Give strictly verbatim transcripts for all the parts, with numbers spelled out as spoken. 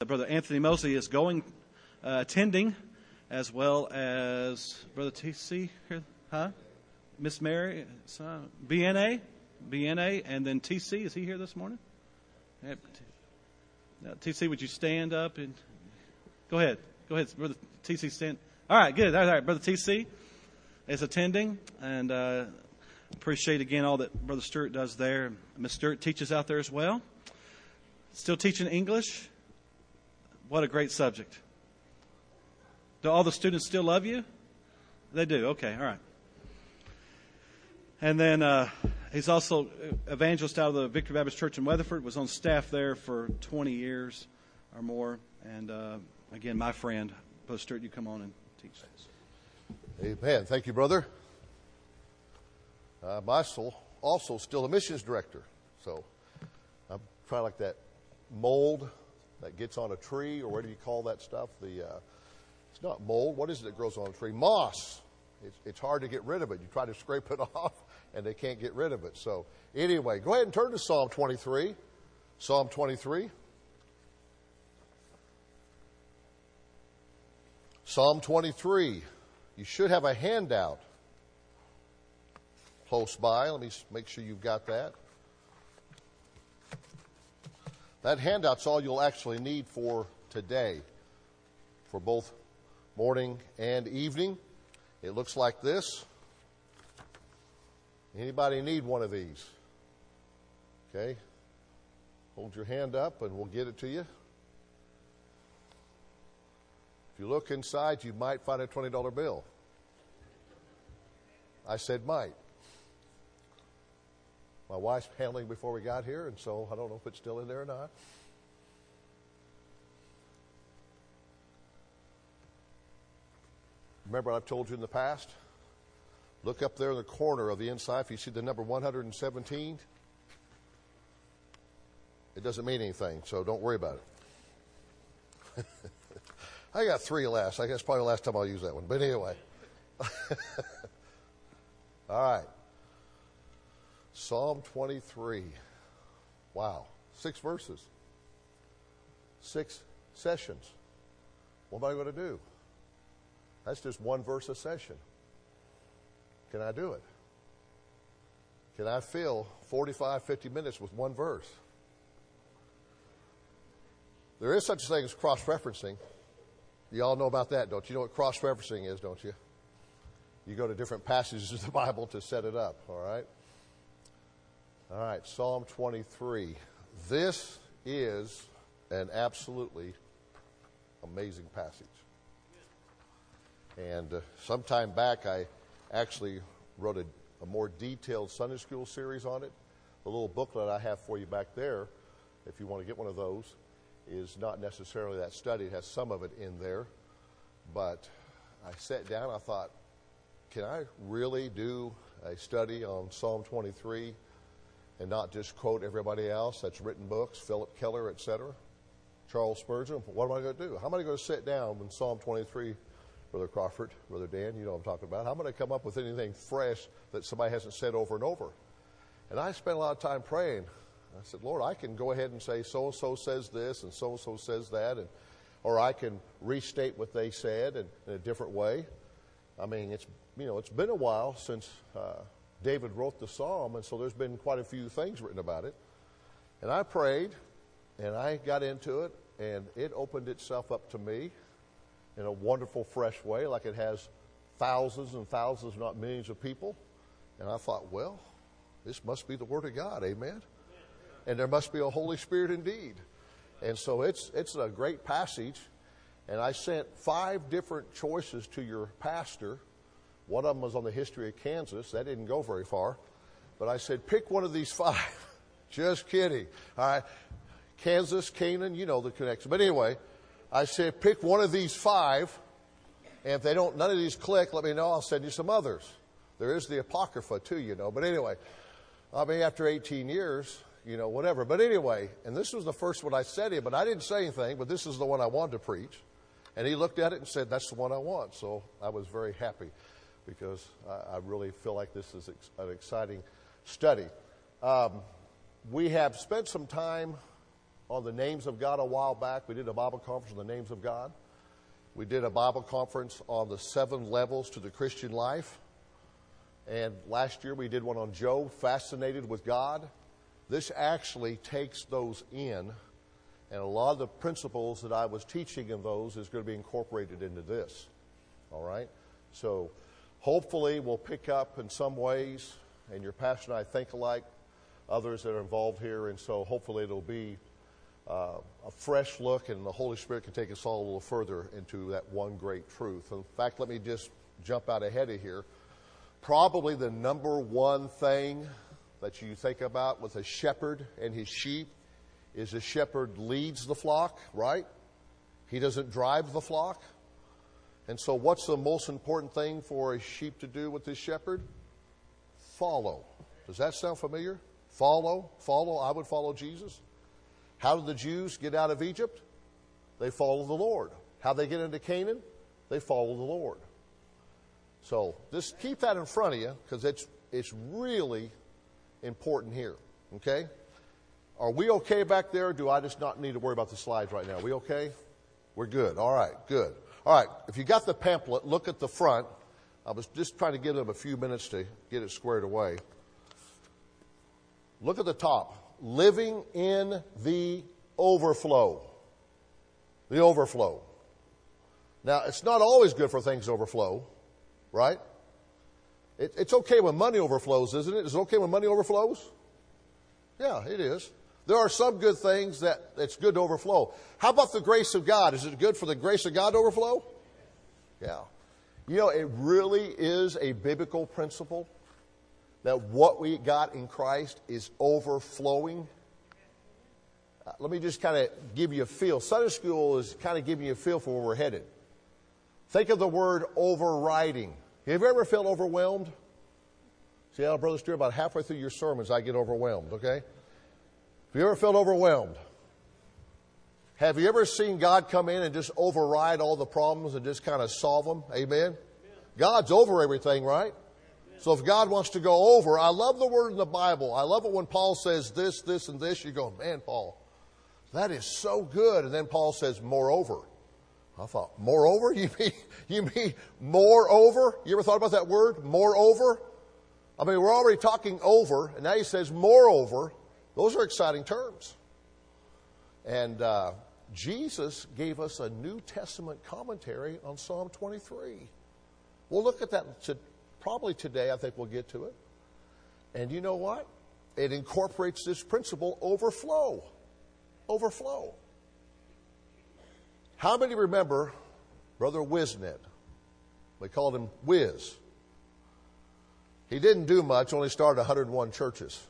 Brother Anthony Mosley is going, uh, attending, as well as Brother T C here, huh? Miss Mary, uh, B N A, B N A, and then T C. Is he here this morning? Yep. Now, T C, would you stand up and go ahead? Go ahead, Brother T C. Stand. All right, good. All right, Brother T C is attending, and uh, appreciate again all that Brother Stewart does there. Miss Stewart teaches out there as well. Still teaching English. What a great subject. Do all the students still love you? They do. Okay, all right. And then uh, he's also evangelist out of the Victory Baptist Church in Weatherford. Was on staff there for twenty years or more. And uh, again, my friend, Brother Stewart, you come on and teach us. Amen. Thank you, brother. I'm also, also still a missions director. So I'm trying like that mold that gets on a tree, or what do you call that stuff? The uh, it's not mold. What is it that grows on a tree? Moss. It's, it's hard to get rid of it. You try to scrape it off, and they can't get rid of it. So anyway, go ahead and turn to Psalm twenty-three. Psalm twenty-three. Psalm twenty-three. You should have a handout close by. Let me make sure you've got that. That handout's all you'll actually need for today, for both morning and evening. It looks like this. Anybody need one of these? Okay. Hold your hand up and we'll get it to you. If you look inside, you might find a twenty dollar bill. I said might. My wife's handling before we got here, and so I don't know if it's still in there or not. Remember what I've told you in the past? Look up there in the corner of the inside. If you see the number one hundred seventeen, it doesn't mean anything, so don't worry about it. I got three last. I guess probably the last time I'll use that one. But anyway. All right. Psalm twenty-three. Wow. Six verses. Six sessions. What am I going to do? That's just one verse a session. Can I do it? Can I fill forty-five, fifty minutes with one verse? There is such a thing as cross-referencing. You all know about that, don't you? You know what cross-referencing is, don't you? You go to different passages of the Bible to set it up, all right? All right, Psalm twenty-three. This is an absolutely amazing passage. And uh, sometime back, I actually wrote a, a more detailed Sunday school series on it. The little booklet I have for you back there, if you want to get one of those, is not necessarily that study. It has some of it in there. But I sat down, I thought, can I really do a study on Psalm twenty-three and not just quote everybody else that's written books, Philip Keller, et cetera, Charles Spurgeon? What am I going to do? How am I going to sit down when Psalm twenty-three, Brother Crawford, Brother Dan, you know what I'm talking about, how am I going to come up with anything fresh that somebody hasn't said over and over? And I spent a lot of time praying. I said, Lord, I can go ahead and say so-and-so says this and so-and-so says that, and or I can restate what they said in, in a different way. I mean, it's you know, it's been a while since uh, David wrote the psalm, and so there's been quite a few things written about it. And I prayed, and I got into it, and it opened itself up to me in a wonderful, fresh way, like it has thousands and thousands, not millions of people. And I thought, well, this must be the Word of God, amen? And there must be a Holy Spirit indeed. And so it's it's a great passage. And I sent five different choices to your pastor. One of them was on the history of Kansas. That didn't go very far. But I said, pick one of these five. Just kidding. All right. Kansas, Canaan, you know the connection. But anyway, I said, pick one of these five. And if they don't, none of these click, let me know. I'll send you some others. There is the Apocrypha too, you know. But anyway, I mean, after eighteen years, you know, whatever. But anyway, and this was the first one I said him, but I didn't say anything, but this is the one I wanted to preach. And he looked at it and said, that's the one I want. So I was very happy because I, I really feel like this is ex- an exciting study. Um, we have spent some time on the names of God a while back. We did a Bible conference on the names of God. We did a Bible conference on the seven levels to the Christian life. And last year we did one on Job, Fascinated with God. This actually takes those in, and a lot of the principles that I was teaching in those is going to be incorporated into this. All right? So hopefully we'll pick up in some ways, and your pastor and I think alike, others that are involved here, and so hopefully it'll be uh, a fresh look, and the Holy Spirit can take us all a little further into that one great truth. In fact, let me just jump out ahead of here. Probably the number one thing that you think about with a shepherd and his sheep is the shepherd leads the flock, right? He doesn't drive the flock. And so what's the most important thing for a sheep to do with this shepherd? Follow. Does that sound familiar? Follow, follow. I would follow Jesus. How did the Jews get out of Egypt? They follow the Lord. How they get into Canaan? They follow the Lord. So just keep that in front of you, because it's it's really important here. Okay? Are we okay back there? Or do I just not need to worry about the slides right now? Are we okay? We're good. All right, good. All right, if you got the pamphlet, look at the front. I was just trying to give them a few minutes to get it squared away. Look at the top. Living in the overflow. The overflow. Now, it's not always good for things to overflow, right? It, it's okay when money overflows, isn't it? Is it okay when money overflows? Yeah, it is. There are some good things that it's good to overflow. How about the grace of God? Is it good for the grace of God to overflow? Yeah. You know, it really is a biblical principle that what we got in Christ is overflowing. Uh, let me just kind of give you a feel. Sunday school is kind of giving you a feel for where we're headed. Think of the word overriding. Have you ever felt overwhelmed? See how Brother Stewart, about halfway through your sermons, I get overwhelmed, okay? Have you ever felt overwhelmed? Have you ever seen God come in and just override all the problems and just kind of solve them? Amen? Amen. God's over everything, right? So if God wants to go over, I love the word in the Bible. I love it when Paul says this, this, and this. You go, man, Paul, that is so good. And then Paul says, moreover. I thought, moreover? You mean, you mean moreover? You ever thought about that word, moreover? I mean, we're already talking over, and now he says moreover. Those are exciting terms. And uh, Jesus gave us a New Testament commentary on Psalm twenty-three. We'll look at that to, probably today. I think we'll get to it. And you know what? It incorporates this principle, overflow. Overflow. How many remember Brother Wisnet? They called him Wiz. He didn't do much, only started one hundred one churches.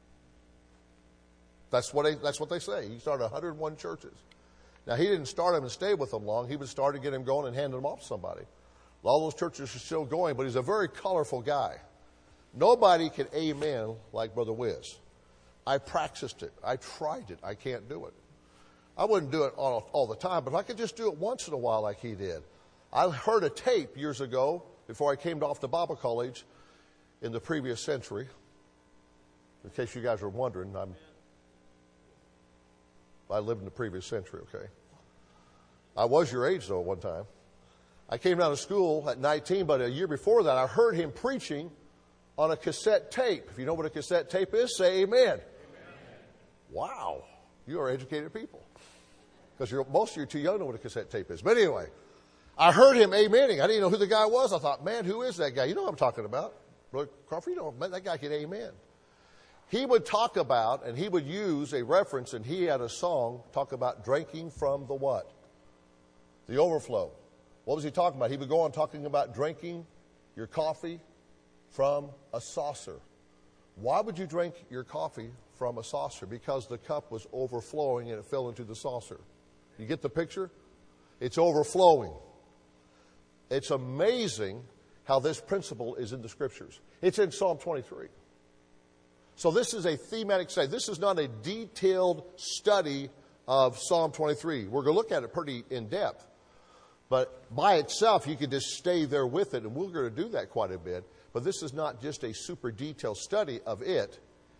That's what they, that's what they say. He started one hundred one churches. Now, he didn't start them and stay with them long. He would start to get them going and hand them off to somebody. All those churches are still going, but he's a very colorful guy. Nobody can amen like Brother Wiz. I practiced it. I tried it. I can't do it. I wouldn't do it all, all the time, but if I could just do it once in a while like he did. I heard a tape years ago before I came off to Bible college in the previous century. In case you guys are wondering, I'm, I lived in the previous century, okay? I was your age, though, at one time. I came out of school at nineteen, but a year before that, I heard him preaching on a cassette tape. If you know what a cassette tape is, say amen. Amen. Wow. You are educated people. Because you're, most of you are too young to know what a cassette tape is. But anyway, I heard him amening. I didn't know who the guy was. I thought, man, who is that guy? You know what I'm talking about. Brother Crawford, you know, man, that guy can amen. He would talk about, and he would use a reference, and he had a song, talk about drinking from the what? The overflow. What was he talking about? He would go on talking about drinking your coffee from a saucer. Why would you drink your coffee from a saucer? Because the cup was overflowing and it fell into the saucer. You get the picture? It's overflowing. It's amazing how this principle is in the Scriptures. It's in Psalm twenty-three. So this is a thematic study. This is not a detailed study of Psalm twenty-three. We're going to look at it pretty in depth. But by itself, you can just stay there with it, and we're going to do that quite a bit. But this is not just a super detailed study of it.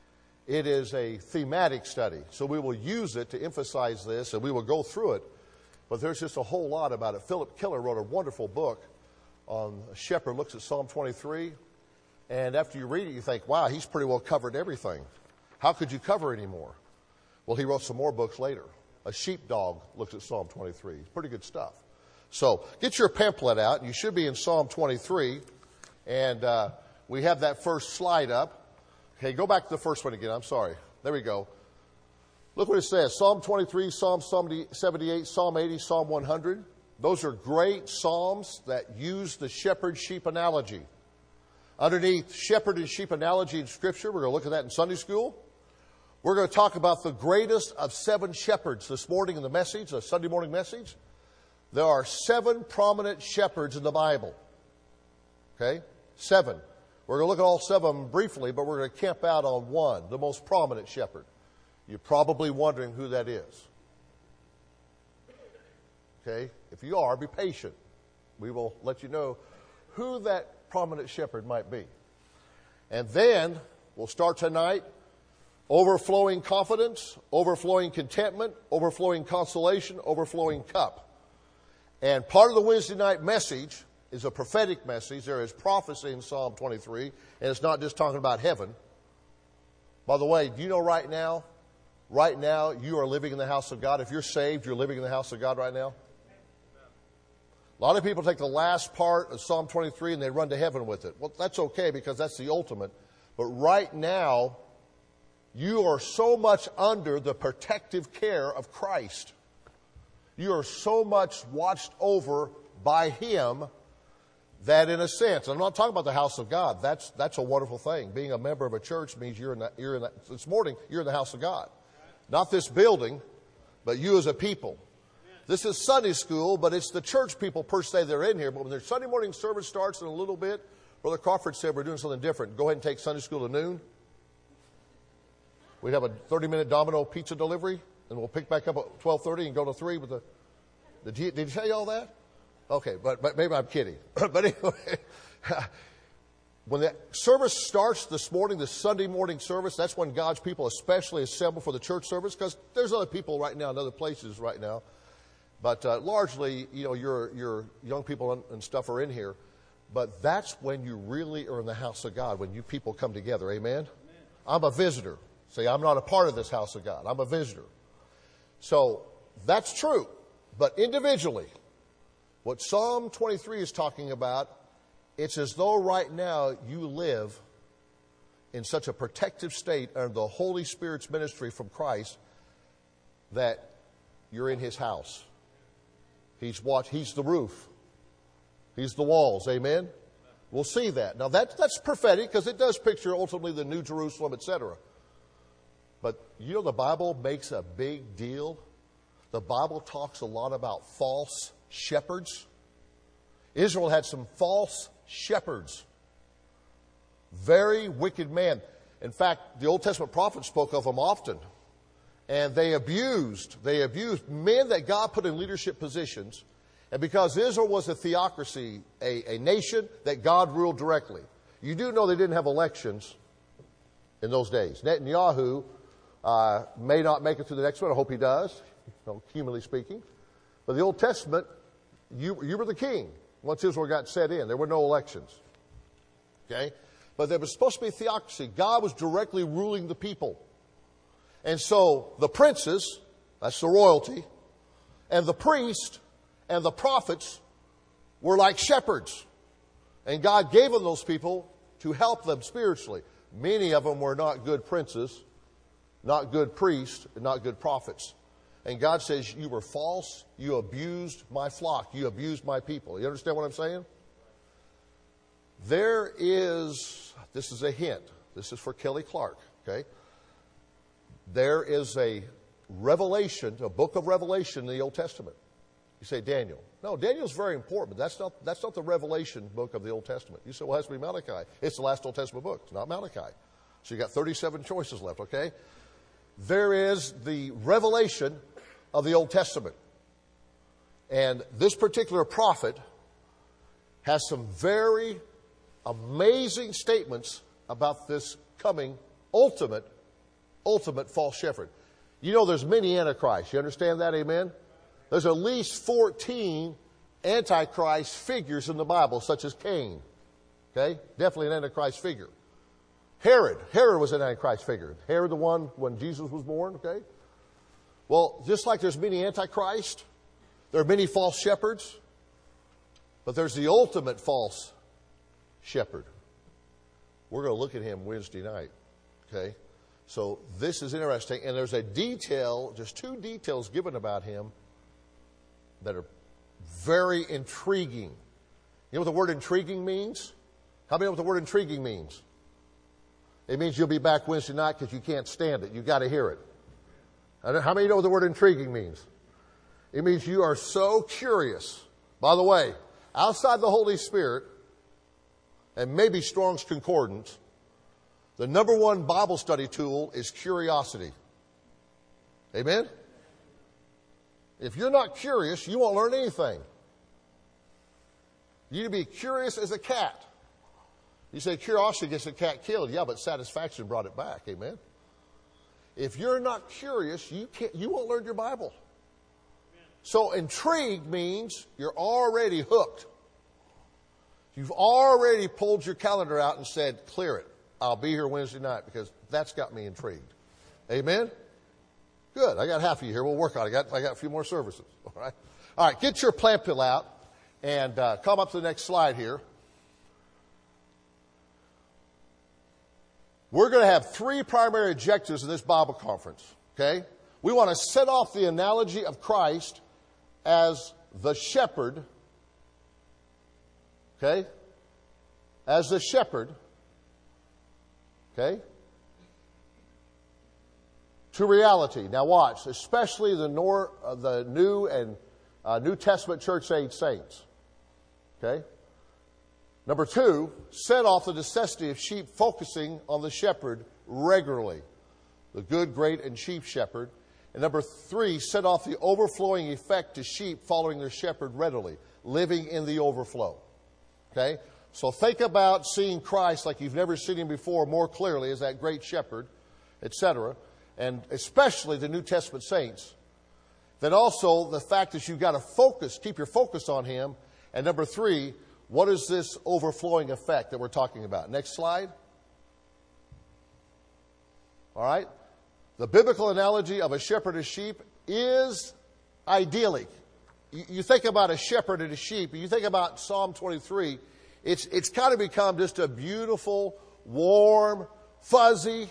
It is a thematic study. So we will use it to emphasize this, and we will go through it. But there's just a whole lot about it. Philip Keller wrote a wonderful book on a shepherd, looks at Psalm twenty-three. And after you read it, you think, wow, he's pretty well covered everything. How could you cover any more? Well, he wrote some more books later. A sheepdog looks at Psalm twenty-three. Pretty good stuff. So get your pamphlet out. You should be in Psalm twenty-three. And uh, we have that first slide up. Okay, go back to the first one again. I'm sorry. There we go. Look what it says. Psalm twenty-three, Psalm seventy-eight, Psalm eighty, Psalm one hundred. Those are great psalms that use the shepherd-sheep analogy. Underneath shepherd and sheep analogy in Scripture, we're going to look at that in Sunday school. We're going to talk about the greatest of seven shepherds this morning in the message, the Sunday morning message. There are seven prominent shepherds in the Bible. Okay? Seven. We're going to look at all seven of them briefly, but we're going to camp out on one, the most prominent shepherd. You're probably wondering who that is. Okay? If you are, be patient. We will let you know who that prominent shepherd might be. And then we'll start tonight. Overflowing confidence, overflowing contentment, overflowing consolation, overflowing cup. And part of the Wednesday night message is a prophetic message. There is prophecy in Psalm twenty-three, and it's not just talking about heaven. By the way, do you know right now, right now you are living in the house of God? If you're saved, you're living in the house of God right now? A lot of people take the last part of Psalm twenty-three and they run to heaven with it. Well, that's okay because that's the ultimate. But right now, you are so much under the protective care of Christ. You are so much watched over by Him that in a sense, I'm not talking about the house of God. That's, that's a wonderful thing. Being a member of a church means you're in the, you're in the, this morning, you're in the house of God. Not this building, but you as a people. This is Sunday school, but it's the church people per se that are in here. But when their Sunday morning service starts in a little bit, Brother Crawford said we're doing something different. Go ahead and take Sunday school to noon. We'd have a thirty-minute Domino pizza delivery, and we'll pick back up at twelve thirty and go to three with the... Did you, did you tell you all that? Okay, but, but maybe I'm kidding. But anyway, when the service starts this morning, the Sunday morning service, that's when God's people especially assemble for the church service, because there's other people right now in other places right now. But uh, largely, you know, your, your young people and, and stuff are in here. But that's when you really are in the house of God, when you people come together. Amen? Amen. I'm a visitor. Say, I'm not a part of this house of God. I'm a visitor. So that's true. But individually, what Psalm twenty-three is talking about, it's as though right now you live in such a protective state under the Holy Spirit's ministry from Christ that you're in His house. He's watch, He's the roof. He's the walls. Amen? We'll see that. Now, that, that's prophetic because it does picture ultimately the New Jerusalem, et cetera. But you know the Bible makes a big deal. The Bible talks a lot about false shepherds. Israel had some false shepherds. Very wicked men. In fact, the Old Testament prophets spoke of them often. And they abused, they abused men that God put in leadership positions. And because Israel was a theocracy, a, a nation that God ruled directly. You do know they didn't have elections in those days. Netanyahu uh, may not make it to the next one. I hope he does, you know, humanly speaking. But the Old Testament, you, you were the king once Israel got set in. There were no elections. Okay? But there was supposed to be a theocracy. God was directly ruling the people. And so the princes, that's the royalty, and the priest and the prophets were like shepherds. And God gave them those people to help them spiritually. Many of them were not good princes, not good priests, and not good prophets. And God says, you were false, you abused my flock, you abused my people. You understand what I'm saying? There is, this is a hint, this is for Kelly Clark, okay? There is a revelation, a book of Revelation in the Old Testament. You say Daniel. No, Daniel's very important, but that's not, that's not the Revelation book of the Old Testament. You say, well, it has to be Malachi. It's the last Old Testament book. It's not Malachi. So you got thirty-seven choices left, okay? There is the revelation of the Old Testament. And this particular prophet has some very amazing statements about this coming ultimate ultimate false shepherd. You know there's many antichrists. You understand that, amen? There's at least fourteen antichrist figures in the Bible, such as Cain. Okay? Definitely an antichrist figure. Herod. Herod was an antichrist figure. Herod, the one when Jesus was born, okay? Well, just like there's many antichrists, there are many false shepherds, but there's the ultimate false shepherd. We're going to look at him Wednesday night, okay? So this is interesting, and there's a detail, just two details given about him that are very intriguing. You know what the word intriguing means? How many know what the word intriguing means? It means you'll be back Wednesday night because you can't stand it. You've got to hear it. How many know what the word intriguing means? It means you are so curious. By the way, outside the Holy Spirit, and maybe Strong's Concordance, the number one Bible study tool is curiosity. Amen? If you're not curious, you won't learn anything. You need to be curious as a cat. You say curiosity gets a cat killed. Yeah, but satisfaction brought it back. Amen? If you're not curious, you can't, you won't learn your Bible. So intrigue means you're already hooked. You've already pulled your calendar out and said, clear it. I'll be here Wednesday night because that's got me intrigued. Amen? Good. I got half of you here. We'll work on it. I got, I got a few more services. All right. All right. Get your plan pill out and uh, come up to the next slide here. We're going to have three primary objectives in this Bible conference. Okay? We want to set off the analogy of Christ as the shepherd. Okay? As the shepherd. Okay? To reality. Now watch, especially the, nor, uh, the New and uh, New Testament church age saints. Okay? Number two, set off the necessity of sheep focusing on the shepherd regularly. The good, great, and chief shepherd. And number three, set off the overflowing effect to sheep following their shepherd readily, living in the overflow. Okay? So think about seeing Christ like you've never seen him before more clearly as that great shepherd, et cetera, and especially the New Testament saints. Then also the fact that you've got to focus, keep your focus on him. And number three, what is this overflowing effect that we're talking about? Next slide. All right. The biblical analogy of a shepherd and sheep is idyllic. You, you think about a shepherd and a sheep, and you think about Psalm twenty-three, it's, it's kind of become just a beautiful, warm, fuzzy,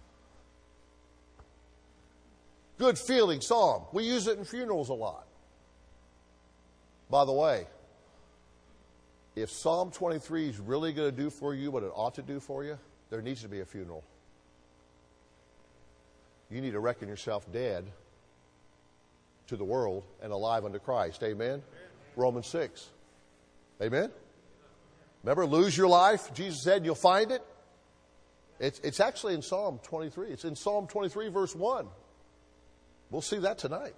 good feeling psalm. We use it in funerals a lot. By the way, if Psalm twenty-three is really going to do for you what it ought to do for you, there needs to be a funeral. You need to reckon yourself dead to the world and alive unto Christ. Amen? Amen. Romans six. Amen? Remember, lose your life, Jesus said, you'll find it. It's, it's actually in Psalm twenty-three. It's in Psalm twenty-three, verse one. We'll see that tonight.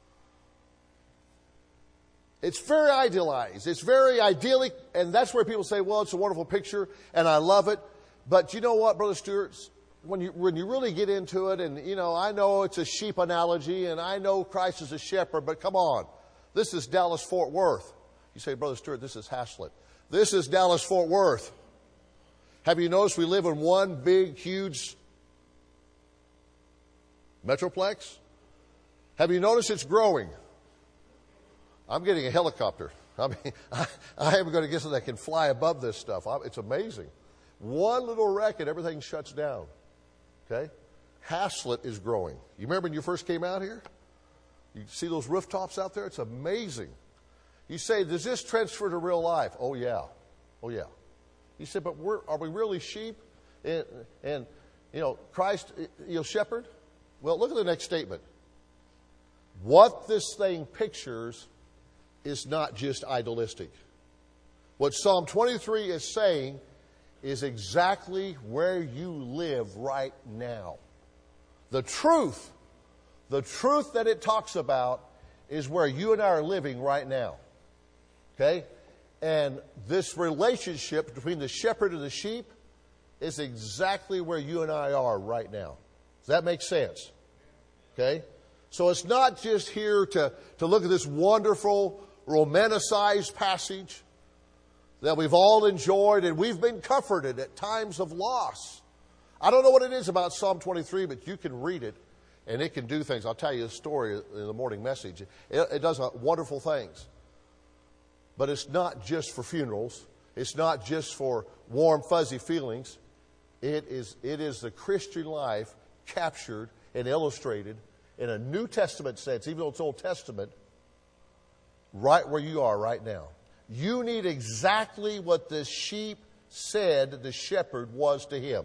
It's very idealized. It's very idyllic, and that's where people say, well, it's a wonderful picture, and I love it. But you know what, Brother Stewart? When you, when you really get into it, and, you know, I know it's a sheep analogy, and I know Christ is a shepherd, but come on. This is Dallas-Fort Worth. You say, Brother Stewart, this is Haslett. This is Dallas-Fort Worth. Have you noticed we live in one big, huge metroplex? Have you noticed it's growing? I'm getting a helicopter. I mean, I, I am going to get something that can fly above this stuff. I, it's amazing. One little wreck and everything shuts down. Okay? Haslett is growing. You remember when you first came out here? You see those rooftops out there? It's amazing. You say, does this transfer to real life? Oh, yeah. Oh, yeah. You say, but we're, are we really sheep? And, and, you know, Christ, you know, shepherd? Well, look at the next statement. What this thing pictures is not just idealistic. What Psalm twenty-three is saying is exactly where you live right now. The truth, the truth that it talks about is where you and I are living right now. Okay? And this relationship between the shepherd and the sheep is exactly where you and I are right now. Does that make sense? Okay? So it's not just here to, to look at this wonderful, romanticized passage that we've all enjoyed and we've been comforted at times of loss. I don't know what it is about Psalm twenty-three, but you can read it and it can do things. I'll tell you a story in the morning message. It, it does wonderful things. But it's not just for funerals. It's not just for warm, fuzzy feelings. It is, it is the Christian life captured and illustrated in a New Testament sense, even though it's Old Testament, right where you are right now. You need exactly what the sheep said the shepherd was to him.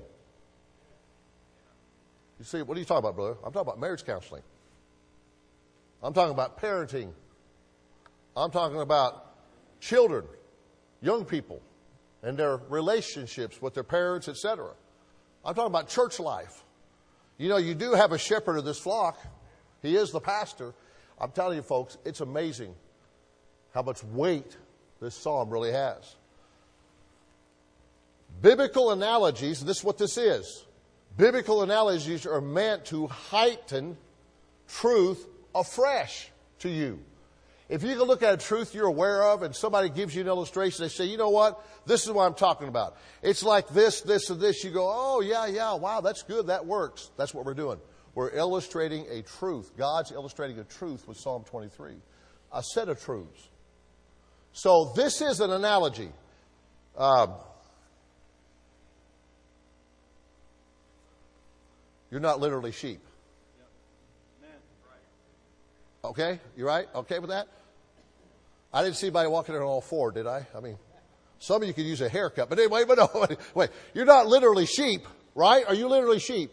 You see, what are you talking about, brother? I'm talking about marriage counseling. I'm talking about parenting. I'm talking about children, young people, and their relationships with their parents, et cetera. I'm talking about church life. You know, you do have a shepherd of this flock. He is the pastor. I'm telling you, folks, it's amazing how much weight this psalm really has. Biblical analogies, and this is what this is. Biblical analogies are meant to heighten truth afresh to you. If you can look at a truth you're aware of and somebody gives you an illustration, they say, you know what? This is what I'm talking about. It's like this, this, and this. You go, oh, yeah, yeah, wow, that's good. That works. That's what we're doing. We're illustrating a truth. God's illustrating a truth with Psalm twenty-three. A set of truths. So this is an analogy. Um, you're not literally sheep. Okay? You right? Okay with that? I didn't see anybody walking in on all four, did I? I mean, some of you could use a haircut. But anyway, but no, wait. You're not literally sheep, right? Are you literally sheep?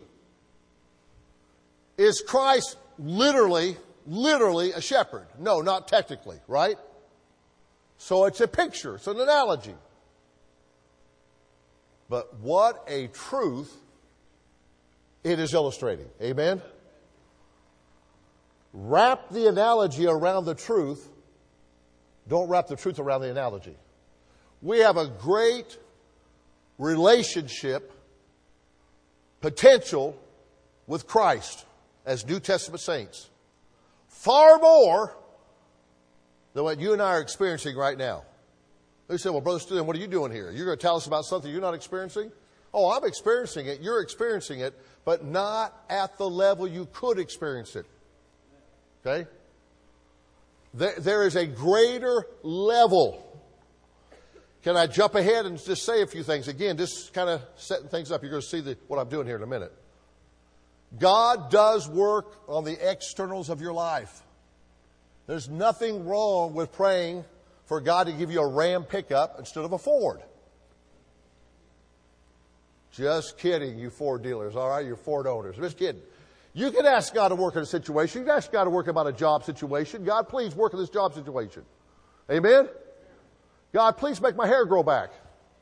Is Christ literally, literally a shepherd? No, not technically, right? So it's a picture. It's an analogy. But what a truth it is illustrating. Amen? Wrap the analogy around the truth. Don't wrap the truth around the analogy. We have a great relationship, potential with Christ as New Testament saints. Far more than what you and I are experiencing right now. They say, well, Brother Stu, what are you doing here? You're going to tell us about something you're not experiencing? Oh, I'm experiencing it. You're experiencing it, but not at the level you could experience it. Okay? There, there is a greater level. Can I jump ahead and just say a few things? Again, just kind of setting things up. You're going to see the, what I'm doing here in a minute. God does work on the externals of your life. There's nothing wrong with praying for God to give you a Ram pickup instead of a Ford. Just kidding, you Ford dealers, all right? You Ford owners. Just kidding. You can ask God to work in a situation. You can ask God to work about a job situation. God, please work in this job situation. Amen? God, please make my hair grow back.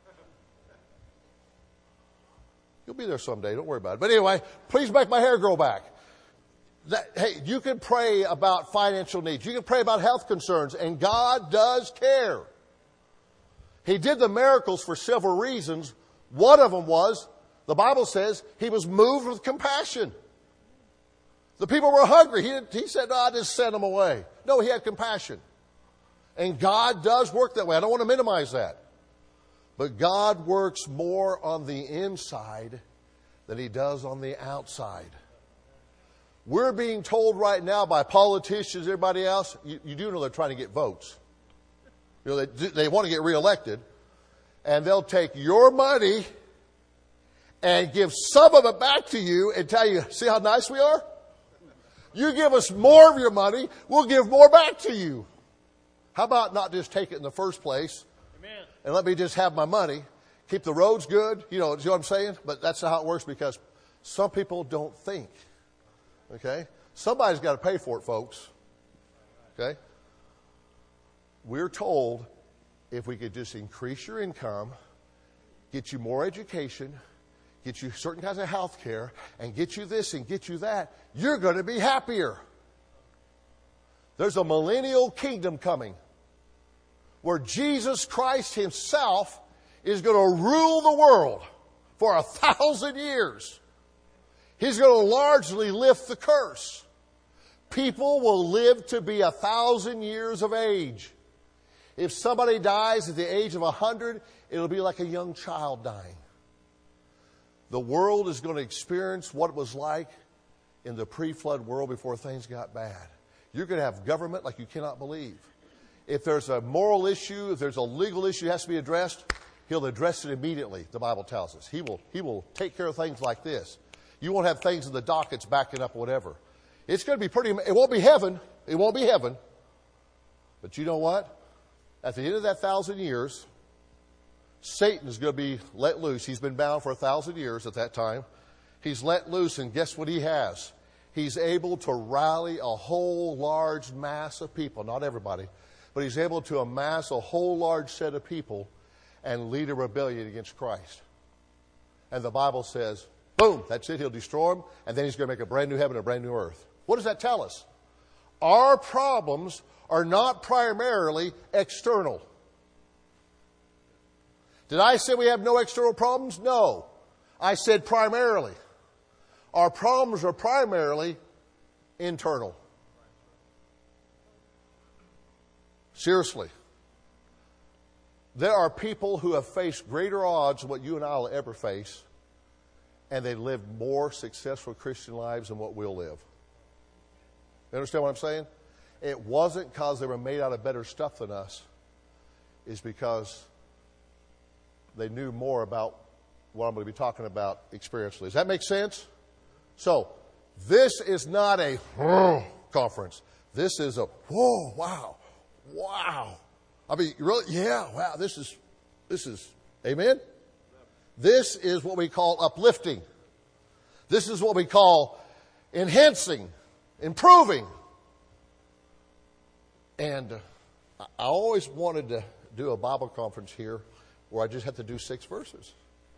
You'll be there someday. Don't worry about it. But anyway, please make my hair grow back. That, hey, you can pray about financial needs. You can pray about health concerns. And God does care. He did the miracles for several reasons. One of them was, the Bible says, He was moved with compassion. The people were hungry. He, he said, no, I just sent them away. No, He had compassion. And God does work that way. I don't want to minimize that. But God works more on the inside than He does on the outside. We're being told right now by politicians, everybody else, you, you do know they're trying to get votes. You know, they, they want to get reelected. And they'll take your money and give some of it back to you and tell you, see how nice we are? You give us more of your money, we'll give more back to you. How about not just take it in the first place? Amen. And let me just have my money, keep the roads good, you know, you know what I'm saying? But that's not how it works because some people don't think. Okay? Somebody's got to pay for it, folks. Okay? We're told if we could just increase your income, get you more education, get you certain kinds of health care, and get you this and get you that, you're going to be happier. There's a millennial kingdom coming where Jesus Christ Himself is going to rule the world for a thousand years. He's going to largely lift the curse. People will live to be a thousand years of age. If somebody dies at the age of a hundred, it'll be like a young child dying. The world is going to experience what it was like in the pre-flood world before things got bad. You're going to have government like you cannot believe. If there's a moral issue, if there's a legal issue that has to be addressed, he'll address it immediately, the Bible tells us. He will, he will take care of things like this. You won't have things in the dockets backing up whatever. It's going to be pretty, it won't be heaven. It won't be heaven. But you know what? At the end of that thousand years, Satan is going to be let loose. He's been bound for a thousand years at that time. He's let loose, and guess what he has? He's able to rally a whole large mass of people. Not everybody, but he's able to amass a whole large set of people and lead a rebellion against Christ. And the Bible says, boom, that's it. He'll destroy them, and then he's going to make a brand new heaven and a brand new earth. What does that tell us? Our problems are not primarily external. Did I say we have no external problems? No. I said primarily. Our problems are primarily internal. Seriously. There are people who have faced greater odds than what you and I will ever face, and they live more successful Christian lives than what we'll live. You understand what I'm saying? It wasn't because they were made out of better stuff than us. It's because they knew more about what I'm going to be talking about experientially. Does that make sense? So, this is not a conference. This is a, whoa, wow, wow. I mean, really, yeah, wow, this is, this is, amen? This is what we call uplifting. This is what we call enhancing, improving. And uh, I always wanted to do a Bible conference here where I just have to do six verses.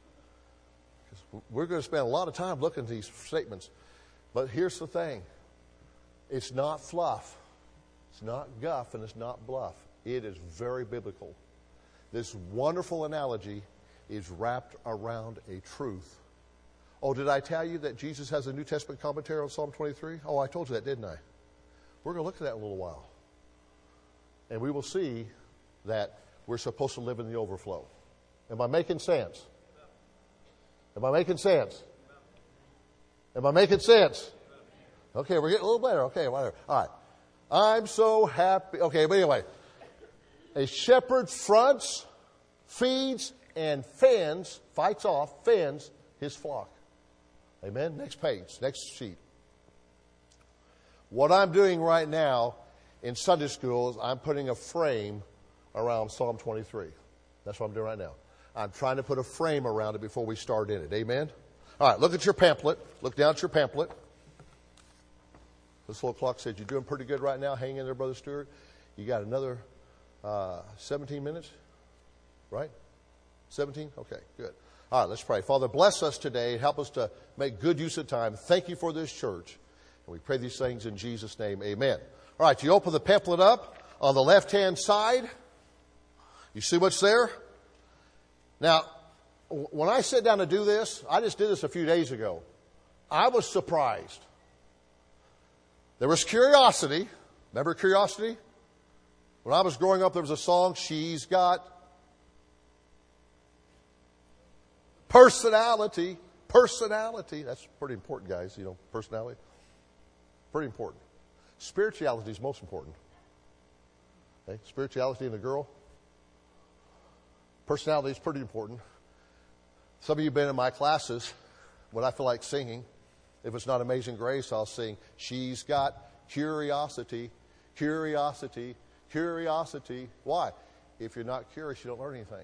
We're going to spend a lot of time looking at these statements. But here's the thing. It's not fluff. It's not guff, and it's not bluff. It is very biblical. This wonderful analogy is wrapped around a truth. Oh, did I tell you that Jesus has a New Testament commentary on Psalm twenty-three? Oh, I told you that, didn't I? We're going to look at that in a little while. And we will see that we're supposed to live in the overflow. Am I making sense? Am I making sense? Am I making sense? Okay, we're getting a little better. Okay, whatever. All right. I'm so happy. Okay, but anyway. A shepherd fronts, feeds, and fends, fights off, fends his flock. Amen? Next page, next sheet. What I'm doing right now in Sunday school is I'm putting a frame around Psalm twenty-three. That's what I'm doing right now. I'm trying to put a frame around it before we start in it. Amen? All right, look at your pamphlet. Look down at your pamphlet. This little clock says you're doing pretty good right now. Hang in there, Brother Stewart. You got another uh, seventeen minutes, right? seventeen? Okay, good. All right, let's pray. Father, bless us today. Help us to make good use of time. Thank you for this church. And we pray these things in Jesus' name. Amen. All right, you open the pamphlet up on the left-hand side. You see what's there? Now, when I sit down to do this, I just did this a few days ago. I was surprised. There was curiosity. Remember curiosity? When I was growing up, there was a song, She's Got Personality. Personality. That's pretty important, guys, you know, personality. Pretty important. Spirituality is most important. Okay? Spirituality in a girl. Personality is pretty important. Some of you have been in my classes when I feel like singing. If it's not Amazing Grace, I'll sing, She's Got Curiosity, Curiosity, Curiosity. Why? If you're not curious, you don't learn anything.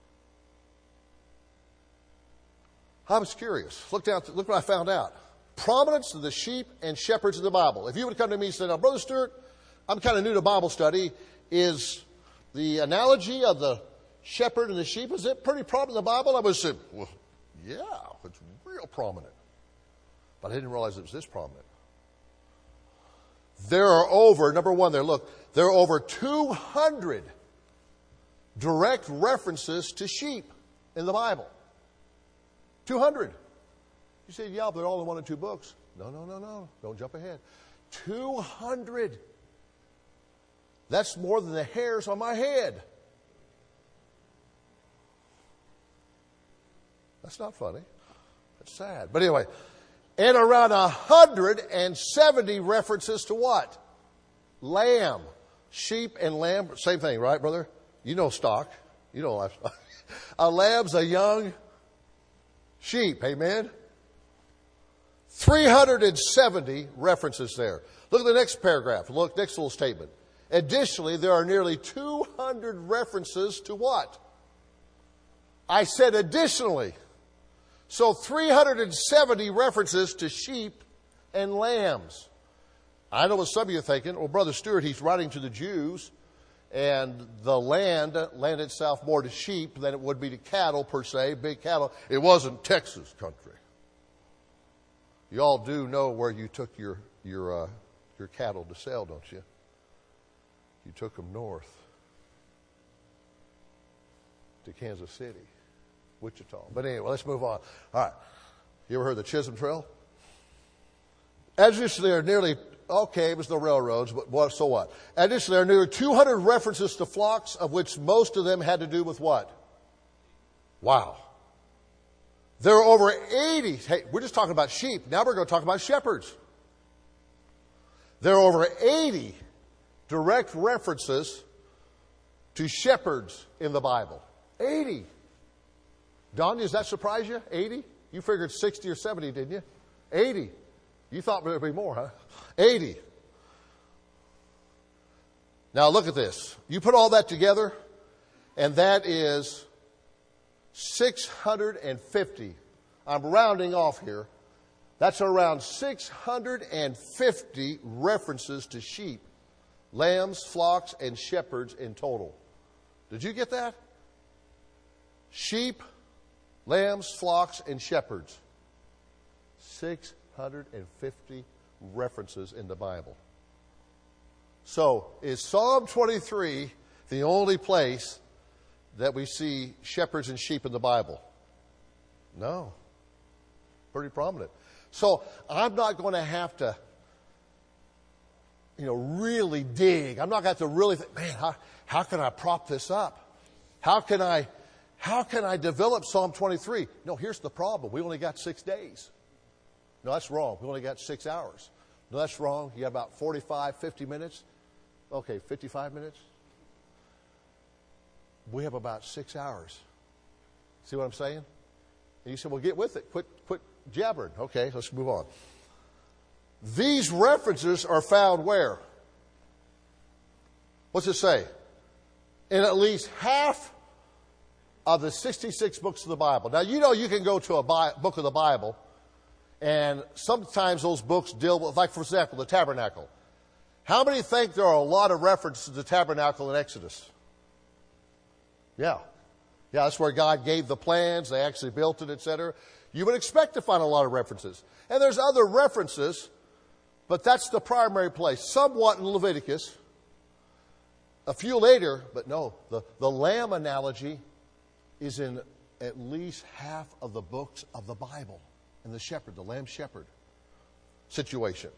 I was curious. Look down. Look what I found out. Prominence of the sheep and shepherds in the Bible. If you would come to me and say, now, Brother Stewart, I'm kind of new to Bible study. Is the analogy of the shepherd and the sheep, is it pretty prominent in the Bible? I would say, well, yeah, it's real prominent. But I didn't realize it was this prominent. There are over, number one there, look, there are over two hundred direct references to sheep in the Bible. two hundred. You say, yeah, but they're all in one and two books. No, no, no, no. Don't jump ahead. two hundred. That's more than the hairs on my head. That's not funny. That's sad. But anyway, and around one hundred seventy references to what? Lamb. Sheep and lamb, same thing, right, brother? You know stock. You know livestock. A lamb's a young sheep. Amen? three hundred seventy references there. Look at the next paragraph. Look, next little statement. Additionally, there are nearly two hundred references to what? I said additionally. So three hundred seventy references to sheep and lambs. I know what some of you are thinking. Well, Brother Stewart, he's writing to the Jews, and the land lent itself more to sheep than it would be to cattle per se, big cattle. It wasn't Texas country. You all do know where you took your your uh, your cattle to sell, don't you? You took them north to Kansas City, Wichita. But anyway, let's move on. All right. You ever heard the Chisholm Trail? Additionally, there are nearly, okay, it was the railroads, but what, so what? Additionally, there are nearly two hundred references to flocks, of which most of them had to do with what? Wow. There are over eighty, hey, we're just talking about sheep. Now we're going to talk about shepherds. There are over eighty direct references to shepherds in the Bible. eighty. Don, does that surprise you? eighty? You figured sixty or seventy, didn't you? eighty. You thought there would be more, huh? eighty. Now look at this. You put all that together, and that is six hundred fifty. I'm rounding off here. That's around six hundred fifty references to sheep, lambs, flocks, and shepherds in total. Did you get that? Sheep, lambs, flocks, and shepherds. six hundred fifty references in the Bible. So, is Psalm twenty-three the only place that we see shepherds and sheep in the Bible? No. Pretty prominent. So, I'm not going to have to, you know, really dig. I'm not going to have to really think, man, how, how can I prop this up? How can I, how can I develop Psalm twenty-three? No, here's the problem. We only got six days. No, that's wrong. We only got six hours. No, that's wrong. You got about forty-five, fifty minutes. Okay, fifty-five minutes. We have about six hours. See what I'm saying? And you said, well, get with it. Quit, quit jabbering. Okay, let's move on. These references are found where? What's it say? In at least half of the sixty-six books of the Bible. Now, you know you can go to a bi- book of the Bible, and sometimes those books deal with, like, for example, the tabernacle. How many think there are a lot of references to the tabernacle in Exodus? Yeah. Yeah, that's where God gave the plans. They actually built it, et cetera. You would expect to find a lot of references. And there's other references, but that's the primary place. Somewhat in Leviticus. A few later, but no, the, the lamb analogy is in at least half of the books of the Bible. And the shepherd, the lamb shepherd situation.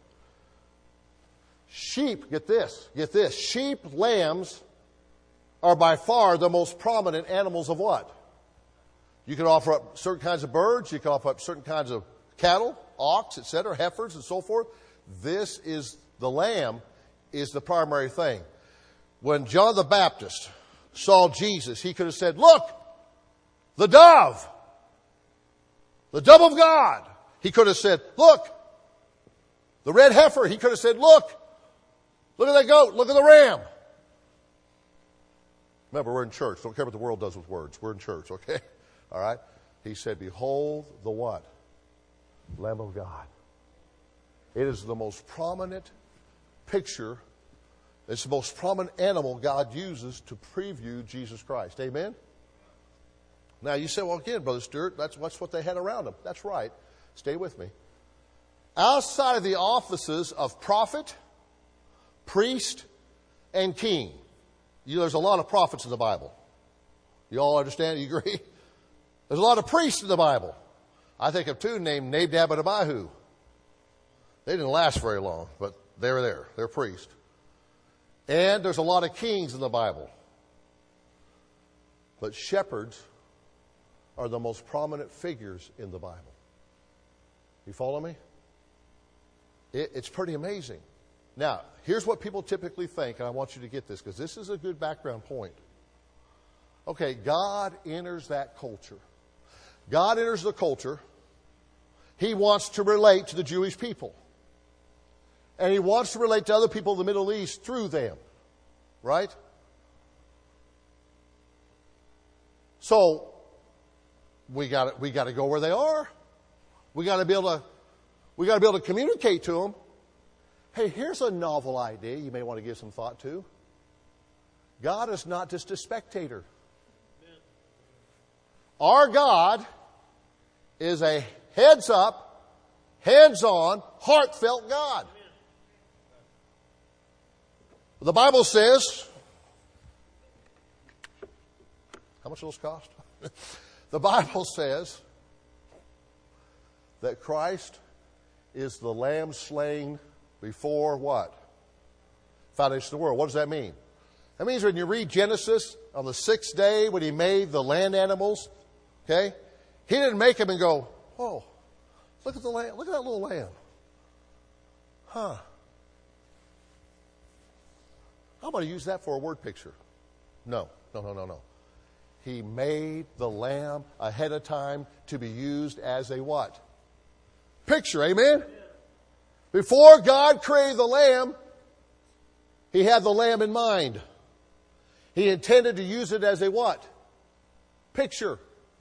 Sheep, get this, get this. Sheep, lambs are by far the most prominent animals of what? You can offer up certain kinds of birds. You can offer up certain kinds of cattle, ox, et cetera, heifers, and so forth. This is, the lamb is the primary thing. When John the Baptist saw Jesus, he could have said, look, the dove. The dove of God. He could have said, look, the red heifer. He could have said, look, look at that goat. Look at the ram. Remember, we're in church. Don't care what the world does with words. We're in church, okay? All right? He said, behold the what? Lamb of God. It is the most prominent picture. It's the most prominent animal God uses to preview Jesus Christ. Amen? Now, you say, well, again, Brother Stewart, that's, that's what they had around them. That's right. Stay with me. Outside of the offices of prophet, priest, and king, you know, there's a lot of prophets in the Bible. You all understand? You agree? There's a lot of priests in the Bible. I think of two named Nadab and Abihu. They didn't last very long, but they were there. They're priests. And there's a lot of kings in the Bible. But shepherds are the most prominent figures in the Bible. You follow me? It, it's pretty amazing. Now, here's what people typically think, and I want you to get this because this is a good background point. Okay, God enters that culture. God enters the culture. He wants to relate to the Jewish people. And He wants to relate to other people in the Middle East through them. Right? So, we got we got to go where they are. We got to be able to we got to be able to communicate to them. Hey, here's a novel idea you may want to give some thought to. God is not just a spectator. Our God is a heads-up, hands-on, heartfelt God. The Bible says, how much will this cost? The Bible says that Christ is the lamb slain before what? Foundation of the world. What does that mean? That means when you read Genesis, on the sixth day when He made the land animals, okay, He didn't make them and go, oh, look at the lamb, look at that little lamb. Huh. How about I use that for a word picture? No, no, no, no, no. He made the lamb ahead of time to be used as a what? Picture, amen? Before God created the lamb, He had the lamb in mind. He intended to use it as a what? Picture.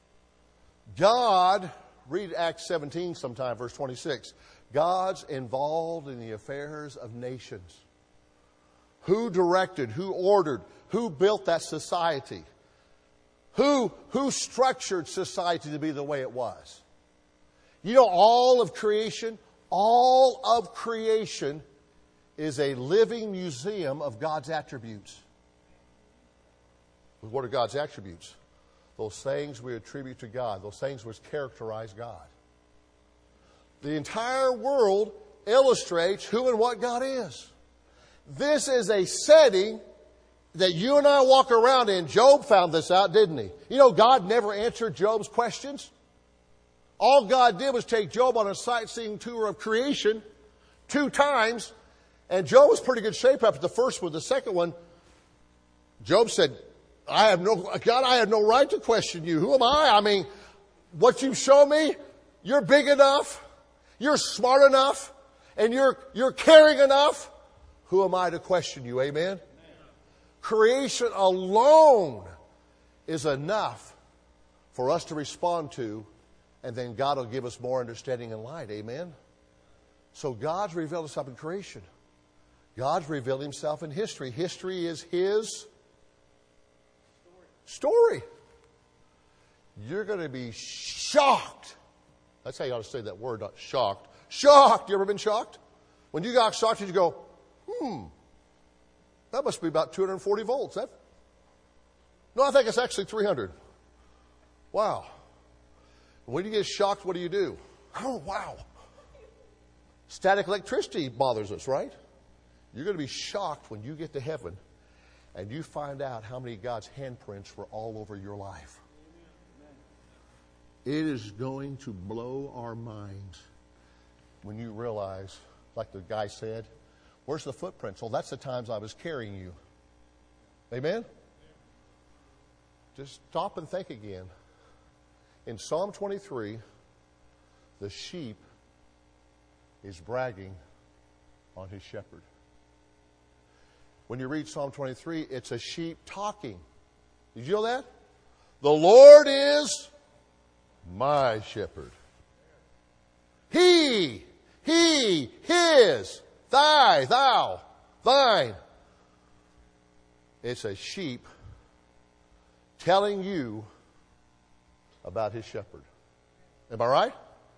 God, read Acts seventeen sometime, verse twenty-six. God's involved in the affairs of nations. Who directed, who ordered, who built that society? Who, who structured society to be the way it was? You know, all of creation, all of creation is a living museum of God's attributes. What are God's attributes? Those things we attribute to God, those things which characterize God. The entire world illustrates who and what God is. This is a setting that you and I walk around in. Job found this out, didn't he? You know, God never answered Job's questions. All God did was take Job on a sightseeing tour of creation two times, and Job was in pretty good shape after the first one. The second one, Job said, I have no, God, I have no right to question you. Who am I? I mean, what you've shown me, you're big enough, you're smart enough, and you're, you're caring enough. Who am I to question you? Amen? Amen. Creation alone is enough for us to respond to, and then God will give us more understanding and light. Amen? So God's revealed Himself in creation. God's revealed Himself in history. History is His story. You're going to be shocked. That's how you ought to say that word, not shocked. Shocked. You ever been shocked? When you got shocked, you go, hmm, that must be about two hundred forty volts. That, no, I think it's actually three hundred. Wow. When you get shocked, what do you do? Oh, wow. Static electricity bothers us, right? You're going to be shocked when you get to heaven and you find out how many God's handprints were all over your life. It is going to blow our minds when you realize, like the guy said, where's the footprints? Well, that's the times I was carrying you. Amen? Just stop and think again. In Psalm twenty-three, the sheep is bragging on his shepherd. When you read Psalm twenty-three, it's a sheep talking. Did you know that? The Lord is my shepherd. He, he, his, thy, thou, thine. It's a sheep telling you about his shepherd. Am I right?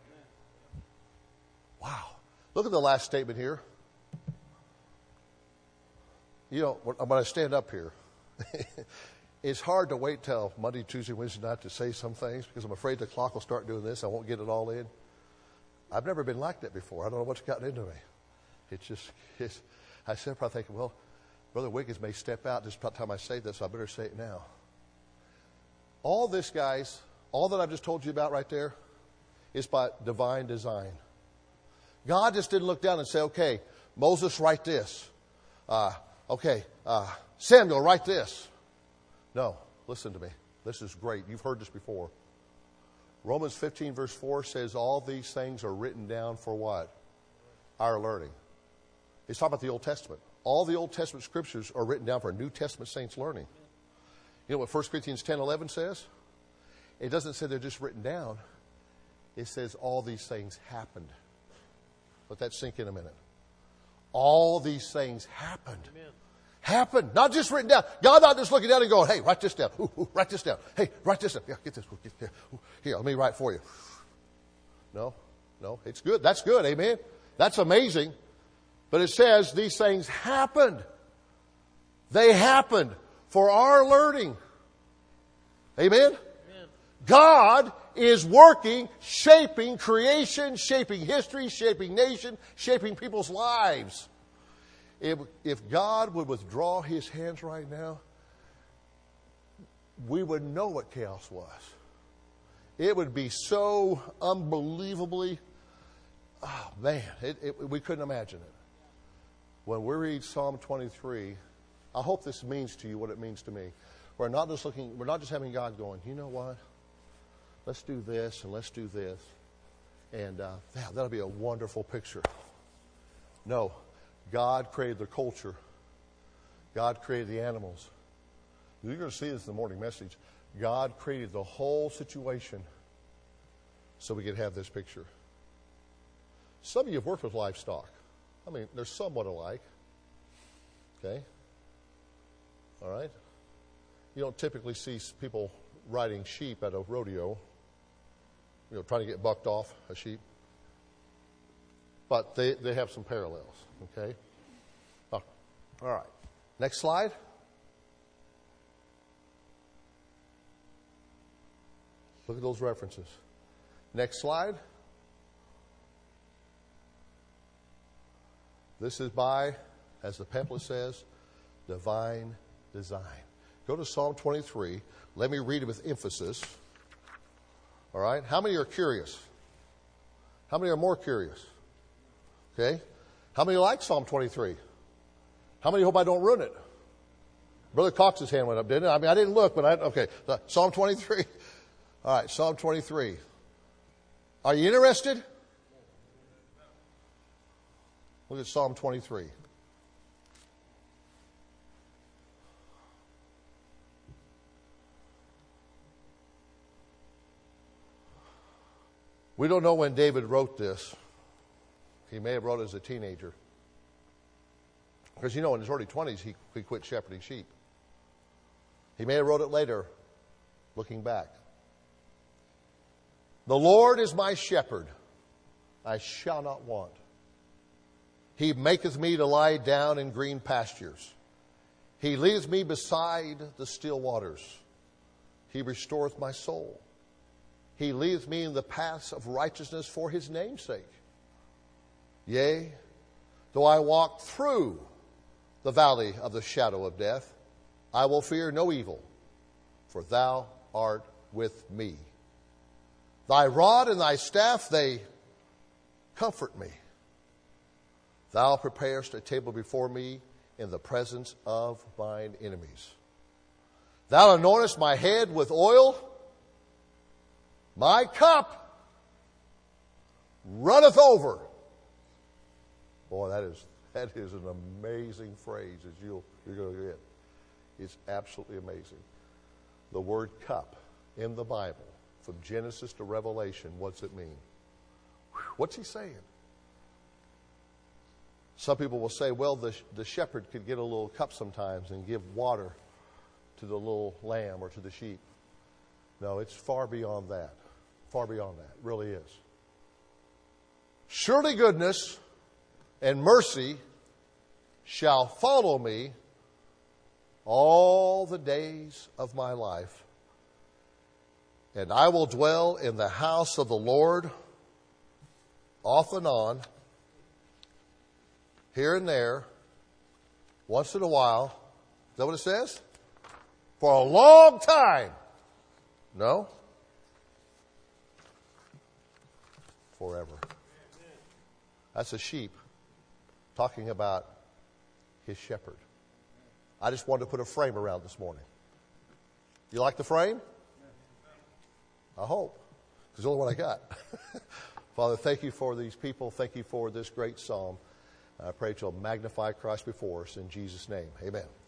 Wow. Look at the last statement here. You know, I'm going to stand up here. it's hard to wait till Monday, Tuesday, Wednesday night to say some things because I'm afraid the clock will start doing this. I won't get it all in. I've never been like that before. I don't know what's gotten into me. It's just, it's, I said, probably thinking, well, Brother Wiggins may step out just about the time I say this, so I better say it now. All this, guys, all that I've just told you about right there is by divine design. God just didn't look down and say, okay, Moses, write this. Uh, okay, uh, Samuel, write this. No, listen to me. This is great. You've heard this before. Romans fifteen verse four says all these things are written down for what? Our learning. He's talking about the Old Testament. All the Old Testament scriptures are written down for New Testament saints' learning. You know what First Corinthians ten eleven says? It doesn't say they're just written down. It says all these things happened. Let that sink in a minute. All these things happened. Amen. Happened. Not just written down. God not just looking down and going, hey, write this down. Ooh, ooh, write this down. Hey, write this down. Yeah, get this. Get this. Here, let me write for you. No, no, it's good. That's good. Amen. That's amazing. But it says these things happened. They happened for our learning. Amen? Amen. God is working, shaping creation, shaping history, shaping nation, shaping people's lives. If, if God would withdraw his hands right now, we would know what chaos was. It would be so unbelievably, oh man, it, it, we couldn't imagine it. When we read Psalm twenty-three, I hope this means to you what it means to me. We're not just looking, we're not just having God going, you know what? Let's do this and let's do this. And uh, yeah, that'll be a wonderful picture. No, God created the culture. God created the animals. You're going to see this in the morning message. God created the whole situation so we could have this picture. Some of you have worked with livestock. I mean, they're somewhat alike. Okay? All right? You don't typically see people riding sheep at a rodeo, you know, trying to get bucked off a sheep. But they, they have some parallels. Okay? Oh, all right. Next slide. Look at those references. Next slide. This is by, as the pamphlet says, divine design. Go to Psalm twenty-three. Let me read it with emphasis. All right? How many are curious? How many are more curious? Okay? How many like Psalm twenty-three? How many hope I don't ruin it? Brother Cox's hand went up, didn't it? I mean, I didn't look, but I, okay. Psalm twenty-three. All right, Psalm twenty-three. Are you interested? Look at Psalm twenty-three. We don't know when David wrote this. He may have wrote it as a teenager. Because, you know, in his early twenties, he, he quit shepherding sheep. He may have wrote it later, looking back. The Lord is my shepherd. I shall not want. He maketh me to lie down in green pastures. He leadeth me beside the still waters. He restoreth my soul. He leadeth me in the paths of righteousness for his name's sake. Yea, though I walk through the valley of the shadow of death, I will fear no evil, for thou art with me. Thy rod and thy staff, they comfort me. Thou preparest a table before me in the presence of mine enemies. Thou anointest my head with oil. My cup runneth over. Boy, that is that is an amazing phrase as you'll, you're going to get. It's absolutely amazing. The word cup in the Bible, from Genesis to Revelation, what's it mean? What's he saying? Some people will say, well, the, the shepherd could get a little cup sometimes and give water to the little lamb or to the sheep. No, it's far beyond that. Far beyond that. It really is. Surely goodness and mercy shall follow me all the days of my life, and I will dwell in the house of the Lord off and on, here and there, once in a while. Is that what it says? For a long time. No? Forever. That's a sheep talking about his shepherd. I just wanted to put a frame around this morning. You like the frame? I hope. Because it's the only one I got. Father, thank you for these people. Thank you for this great psalm. I pray that you'll magnify Christ before us in Jesus' name. Amen.